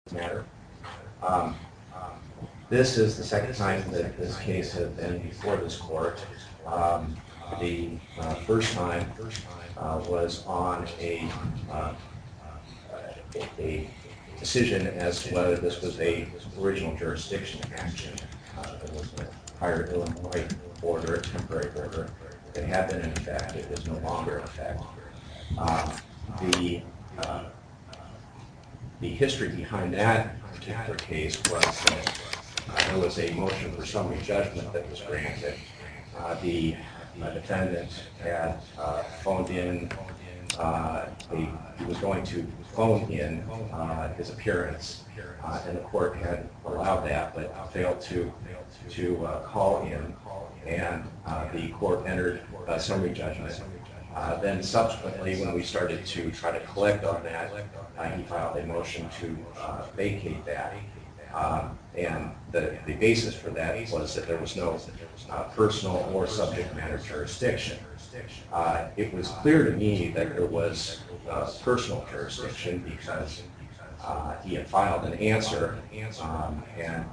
matter. Um, this is the second time that this case has been before this court. The first time was on a decision as to whether this was a original jurisdiction action. It was a prior Illinois order, a temporary order. It had been in effect. It is no longer in effect. The history behind that particular case was that there was a motion for summary judgment that was granted. The defendant had phoned in, he was going to phone in his appearance, and the court had allowed that, but failed to call in, and the court entered a summary judgment. Then subsequently, when we started to try to collect on that, he filed a motion to vacate that. And the basis for that was that there was no personal or subject matter jurisdiction. It was clear to me that there was personal jurisdiction because he had filed an answer and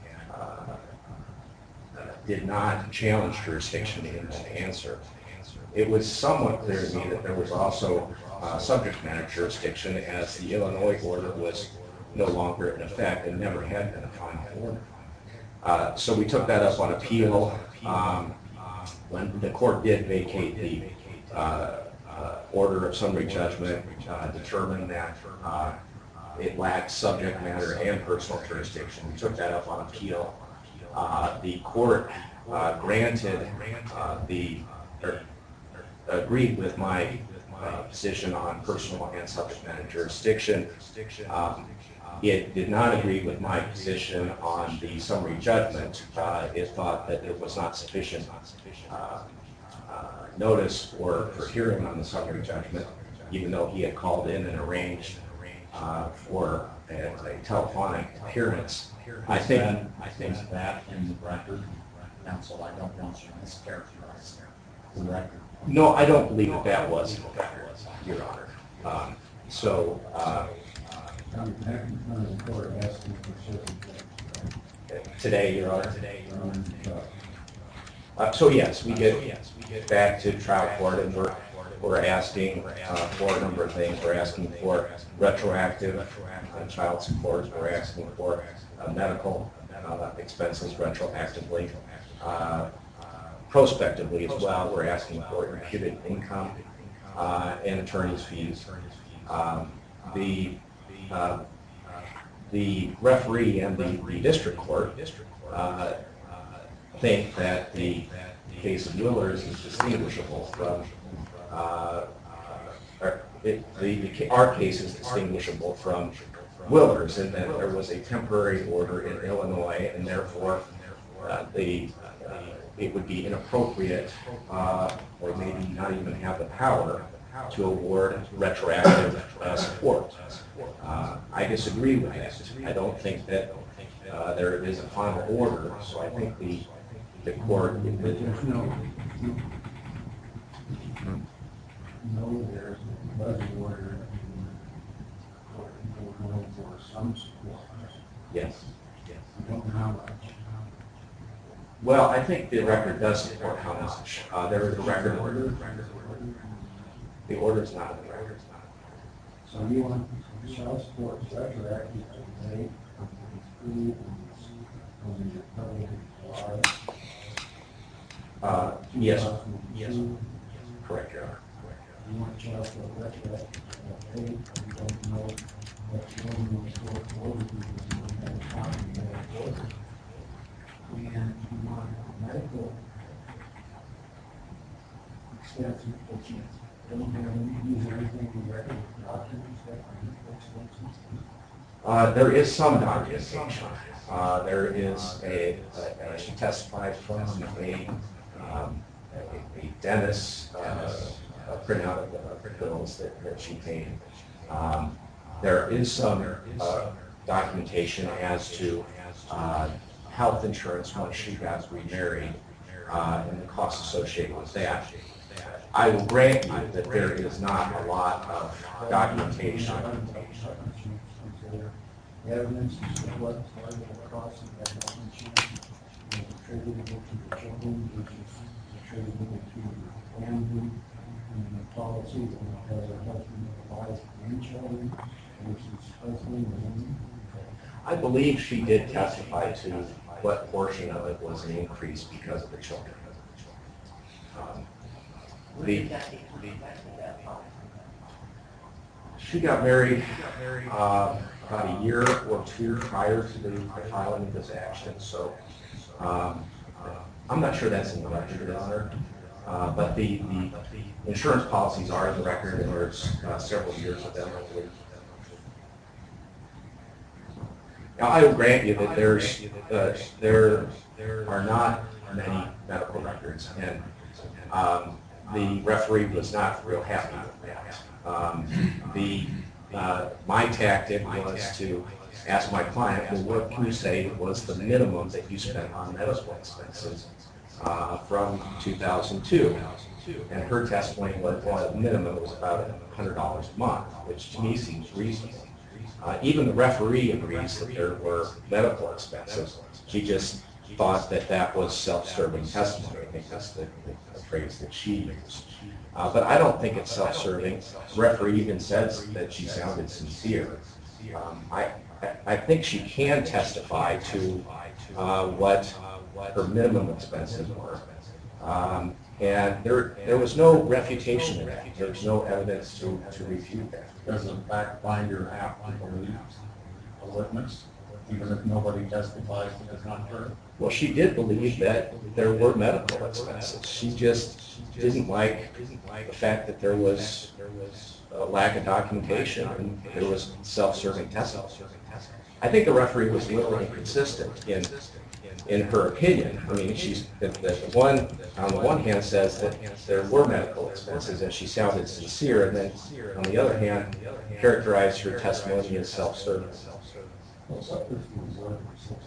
did not challenge jurisdiction in that answer. It was somewhat clear to me that there was also subject matter jurisdiction, as the Illinois order was no longer in effect and never had been a final order. So we took that up on appeal. When the court did vacate the order of summary judgment, determined that it lacked subject matter and personal jurisdiction, we took that up on appeal. The court agreed with my position on personal and subject matter jurisdiction. It did not agree with my position on the summary judgment. It thought that there was not sufficient notice for hearing on the summary judgment, even though he had called in and arranged for a telephonic appearance. I think that in the record, counsel, I don't want you to mischaracterize the record. No, I don't believe that was in the record, Your Honor. Today, Your Honor. So yes, we get back to trial court, and we're asking for a number of things. We're asking for retroactive child support. We're asking for medical expenses retroactively. Prospectively as well, we're asking for imputed income and attorney's fees. The referee and the district court think that the case of Willers is distinguishable from our case is distinguishable from Willers, in that there was a temporary order in Illinois, and therefore it would be inappropriate, or maybe not even have the power, to award retroactive support. I disagree with that. I don't think that there is a final order, so I think the court... There's a order for some support. Yes. I don't know how much. Well, I think the record does support how much. There is a record order. The order is not in the record. So you want child support retroactive to pay? Yes. Yes. Correct, Your Honor. You want child support retroactive to pay? You don't know what children will support for because you don't have a copy of that order. And you want medical expenses, but you don't have any use anything in record documents that are expenses. There is some documentation. There is she testified from a dentist printout of the bills that she paid. There is some documentation as to health insurance once she got remarried and the costs associated with that. I will grant you that there is not a lot of documentation. evidence is what cost of that health insurance is attributable to the children, which is attributable to the family, and the policy that has a husband or wife and children, versus husband or woman. I believe she did testify to what portion of it was an increase because of the children. The- She got married about a year or two prior to the filing of this action, so I'm not sure that's in the record, Your Honor. But the insurance policies are in the record, and there's several years of them, I believe. Now, I will grant you that there are not many medical records, and the referee was not real happy with that. My tactic was to ask my client, well, what can you say was the minimum that you spent on medical expenses from 2002? And her testimony was, well, at minimum, it was about $100 a month, which to me seems reasonable. Even the referee agrees that there were medical expenses. She just thought that that was self-serving testimony. I think that's the phrase that she used. But I don't think it's self-serving. The referee even says that she sounded sincere. I think she can testify to what her minimum expenses were. And there was no refutation of that. There was no evidence to refute that. Does the fact finder have to believe a witness, even if nobody testifies that it's not true? Well, she did believe that there were medical expenses. She just didn't like the fact that there was a lack of documentation and there was self-serving testimony. I think the referee was a little inconsistent in her opinion. I mean, on the one hand says that there were medical expenses and she sounded sincere, and then on the other hand characterized her testimony as self-serving. Well, something was worth $600.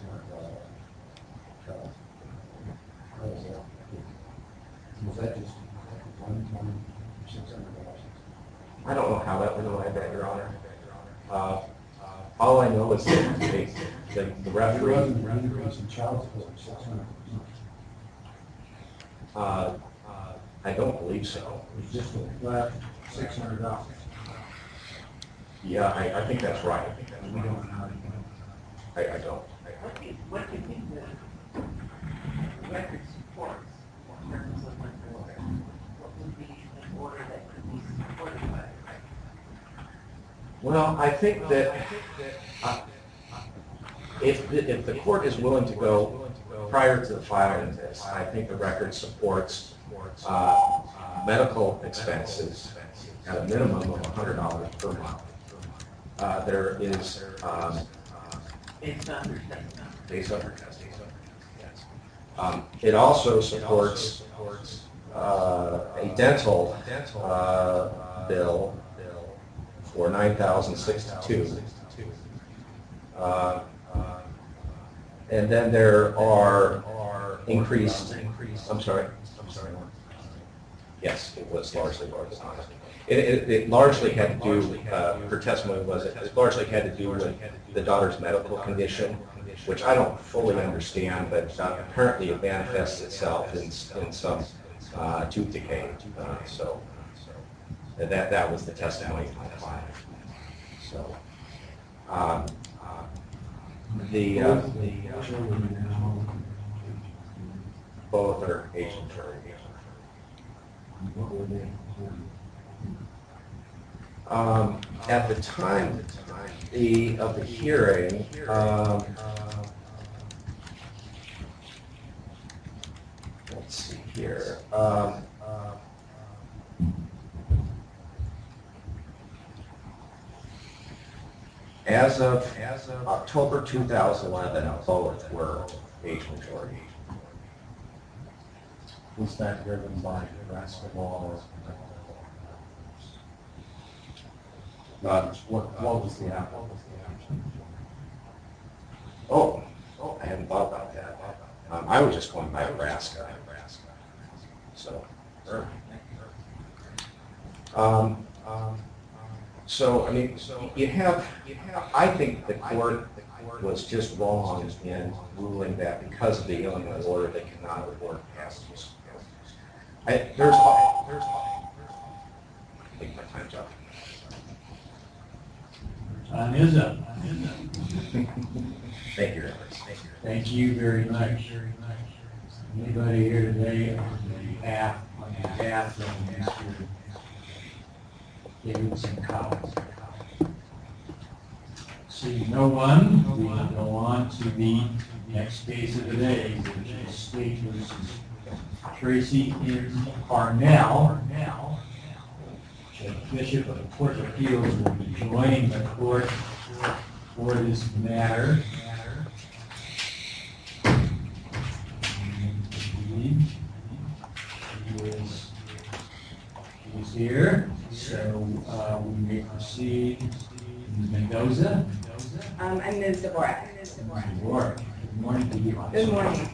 Was that just one time $600? I don't know how that would arrive at, Your Honor. All I know is that the referee... There wasn't an increase in child support, $600. I don't believe so. It was just a flat $600. Yeah, I think that's right. We don't know. I don't. What do you think the record supports in terms of an order? What would be an order that could be supported by? Well, I think that if the court is willing to go prior to the filing of this, I think the record supports medical expenses at a minimum of $100 per month. There is... Based on her testimony. Based on her testimony, yes. It also supports a dental bill for $9,062. And then there are increased... I'm sorry. Yes, it was largely orthodontic. It largely had to do, her testimony was, it largely had to do with the daughter's medical condition, which I don't fully understand, but apparently it manifests itself in some tooth decay. So that was the testimony of my client. So both are age mature. What were they? At the time of the hearing, let's see here. As of October 2011, both were age majority. Was that driven by Nebraska law or? What was the outcome? Oh, I hadn't thought about that. I was just going by Nebraska. So, I mean, you have, I think the court was just wrong in ruling that because of the Illinois order, they cannot award past use. I think my time's up. Time is up. Thank you, Thank you very much. Anybody here today on behalf of Mr. Davidson Collins? Seeing no one, we will go on to the next case of the day, which is State versus Tracy in Parnell. Judge Bishop of the Court of Appeals will be joining the court for this matter. He is here, so we may proceed. Ms. Mendoza? I'm Ms. Dvorak. Ms. Dvorak. Good morning to you. Good morning.